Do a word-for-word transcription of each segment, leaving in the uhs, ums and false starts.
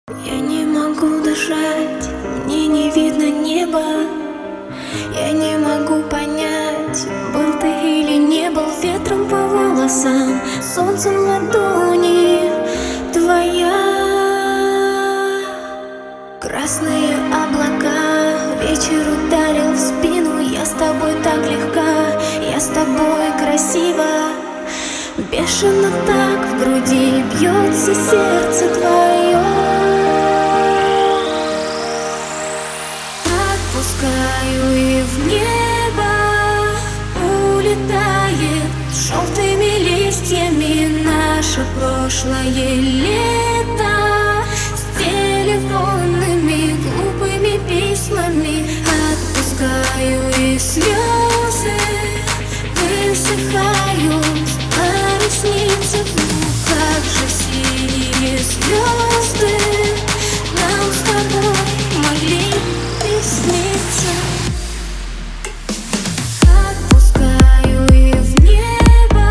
Я не могу дышать, мне не видно неба. Я не могу понять, был ты или не был. Ветром по волосам, солнцем в ладони твоя. Красные облака, вечер ударил в спину. Я с тобой так легка, я с тобой красива. Бешено так в груди бьется сердце твое. Отпускаю, и в небо улетает желтыми листьями наше прошлое лето. С телефонными глупыми письмами отпускаю, и слезы высыхают на ресницах. Ну как же синие звезды нам с тобой могли присниться. Отпускаю, и в небо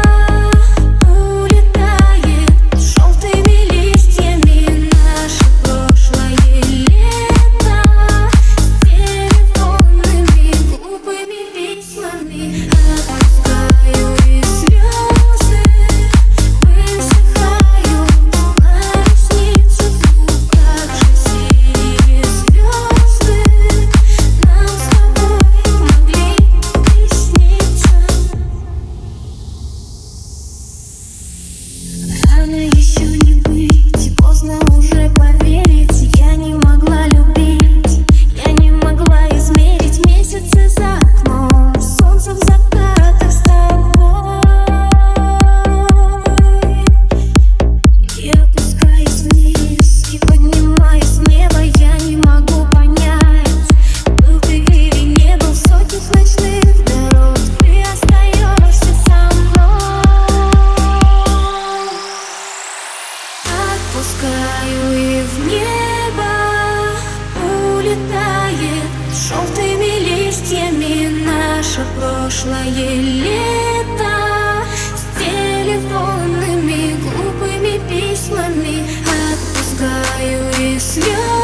улетает желтыми листьями наше прошлое лето. С телефонными глупыми письмами отпускаю, и слезы высыхают на ресницах. Ну как же синие звезды нам с тобой могли присниться. Рано еще не быть, поздно уже поверить. Я не могла любить, я не могла измерить месяцы за окном, солнце в закатах с тобой. Я опускаюсь вниз и поднимаюсь с неба. Я не могу понять, был ты или не был. Сотни ночных дорог, ты остаешься со мной. Отпускаю, и в небо улетает желтыми листьями наше прошлое лето. С телефонными глупыми письмами отпускаю, и слезы